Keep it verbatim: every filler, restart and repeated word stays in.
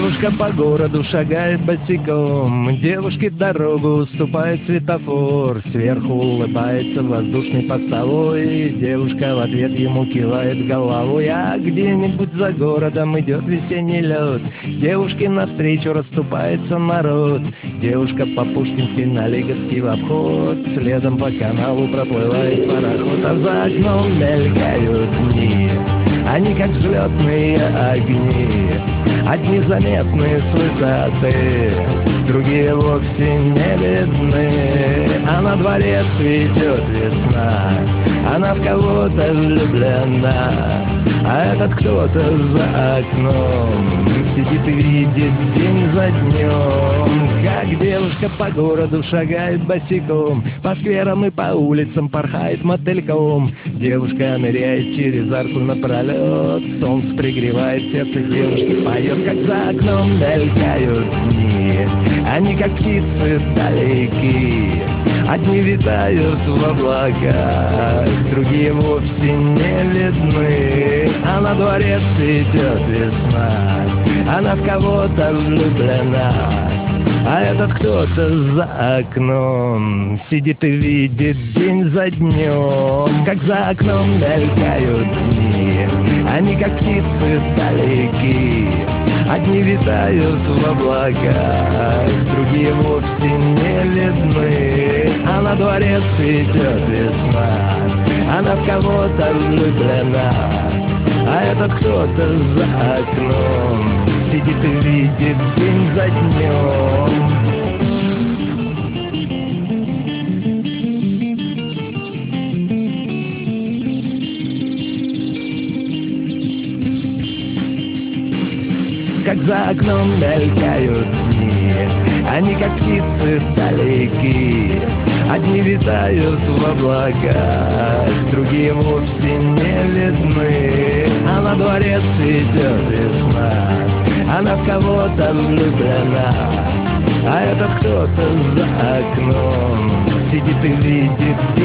Девушка по городу шагает босиком, девушке дорогу уступает светофор. Сверху улыбается воздушный постовой, девушка в ответ ему кивает головой. А где-нибудь за городом идет весенний лед, девушке навстречу расступается народ. Девушка по-пушкински на Лиговский в обход, следом по каналу проплывает пароход. А за окном мелькают дни, они как взлетные огни. Одни заметны с высоты, другие вовсе не видны. А на дворе цветет весна, она в кого-то влюблена. А этот кто-то за окном сидит и видит день за днем, как девушка по городу шагает босиком, по скверам и по улицам порхает мотыльком. Девушка ныряет через арку напролет, солнце пригревает, сердце девушки поет. Как за окном мелькают дни, они как птицы далеки. Одни витают в облаках, другие вовсе не видны. А на дворе цветет весна, она в кого-то влюблена. А этот кто-то за окном сидит и видит день за днем, как за окном мелькают дни, они как птицы далеки. Одни витают в облаках, другие вовсе не видны. А на дворе цветет весна, она в кого-то влюблена. А этот кто-то за окном сидит и видит день за днем. Как за окном мелькают дни, они как птицы далеки. Одни витают в облаках, другие вовсе не видны. А на дворе цветет весна, она в кого-то влюблена. А этот кто-то за окном сидит и видит